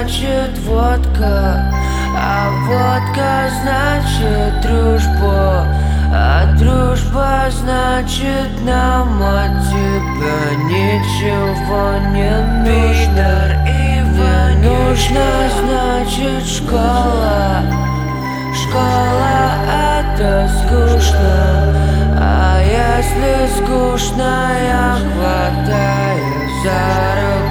значит водка, а водка значит дружба, а дружба значит нам от тебя ничего не нужно. Не нужно, значит школа. Школа это скучно, а если скучно, я хватаю за руку.